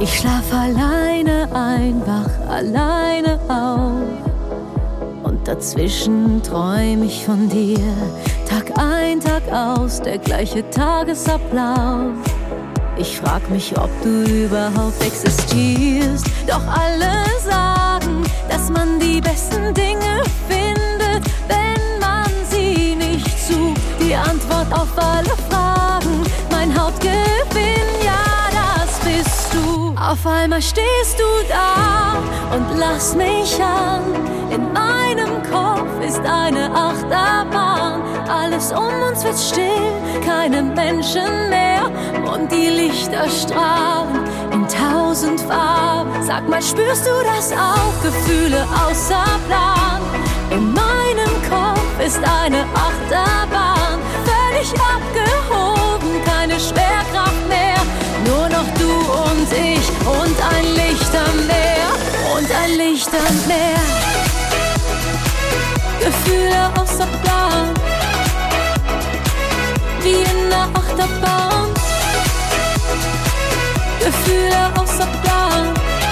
Ich schlaf alleine ein, wach alleine auf. Und dazwischen träum ich von dir. Tag ein, Tag aus, der gleiche Tagesablauf. Ich frag mich, ob du überhaupt existierst. Doch alle sagen, dass man die besten Dinge findet, wenn man sie nicht sucht. Die Antwort auf alle Fragen, mein Hauptgewinn, ja, das bist du. Auf einmal stehst du da und lachst mich an. In meinem Kopf ist eine Achterbahn. Alles um uns wird still, keine Menschen mehr. Und die Lichter strahlen in 1000 Farben. Sag mal, spürst du das auch? Gefühle außer Plan. In meinem Kopf ist eine Achterbahn. Völlig abgehoben, keine Schwerkraft mehr. Nur noch du und ich und ein Licht am Meer. Und ein Licht am Meer. Gefühle außer Plan, wie in der Achterbahn. Gefühle außer Plan,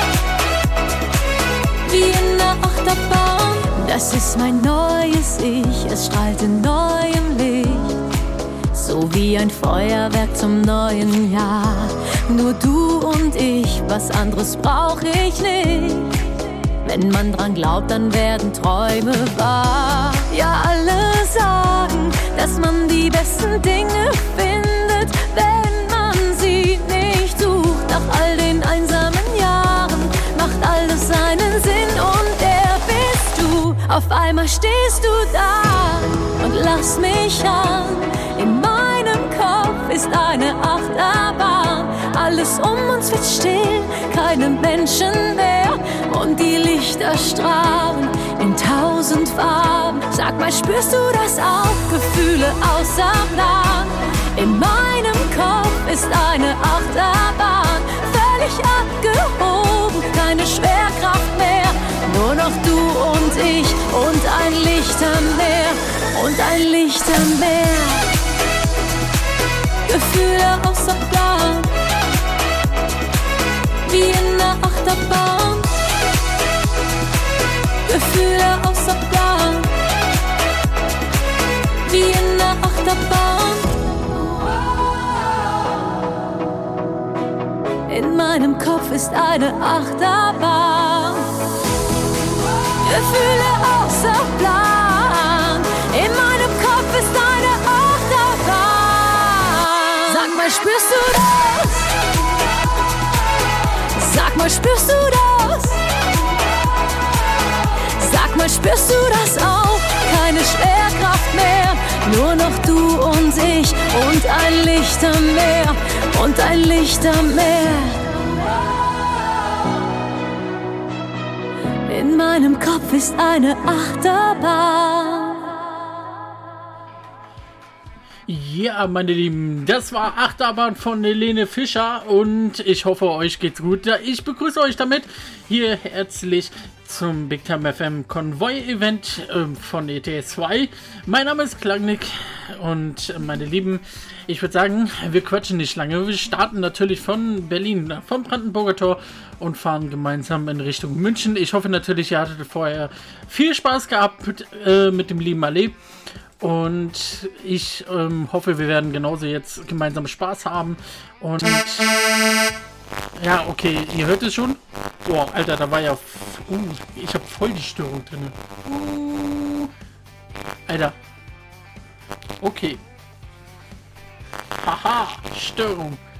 wie in der Achterbahn. Das ist mein neues Ich, es strahlt in neuem Licht. So wie ein Feuerwerk zum neuen Jahr. Nur du und ich, was anderes brauch ich nicht. Wenn man dran glaubt, dann werden Träume wahr. Ja, alle sagen, dass man die besten Dinge findet, wenn man sie nicht sucht. Nach all den einsamen Jahren macht alles seinen Sinn und der bist du. Auf einmal stehst du da und lachst mich an. In meinem Kopf ist eine Achterbahn. Alles um uns wird still, keine Menschen mehr. Und die Lichter strahlen in 1000 Farben. Sag mal, spürst du das auch? Gefühle außer Plan. In meinem Kopf ist eine Achterbahn. Völlig abgehoben, keine Schwerkraft mehr. Nur noch du und ich und ein Licht am Meer. Und ein Licht am Meer. Gefühle außer Plan, wie in der Achterbahn. Gefühle außer Plan, wie in der Achterbahn. In meinem Kopf ist eine Achterbahn. Gefühle außer Plan. In meinem Kopf ist eine Achterbahn. Sag mal, spürst du das? Sag mal, spürst du das? Sag mal, spürst du das auch? Keine Schwerkraft mehr. Nur noch du und ich und ein Licht am Meer. Und ein Licht am Meer. In meinem Kopf ist eine Achterbahn. Ja, meine Lieben, das war Achterbahn von Helene Fischer und ich hoffe, euch geht's gut. Ich begrüße euch damit hier herzlich zum Big Time FM Konvoi Event von ETS 2. Mein Name ist Klangnick und meine Lieben, ich würde sagen, wir quatschen nicht lange. Wir starten natürlich von Berlin, vom Brandenburger Tor und fahren gemeinsam in Richtung München. Ich hoffe natürlich, ihr hattet vorher viel Spaß gehabt mit dem lieben Allee. Und ich hoffe, wir werden genauso jetzt gemeinsam Spaß haben. Und ja, okay, ihr hört es schon. Boah, Alter, da war ja... ich habe voll die Störung drin. Alter. Okay. Haha, Störung.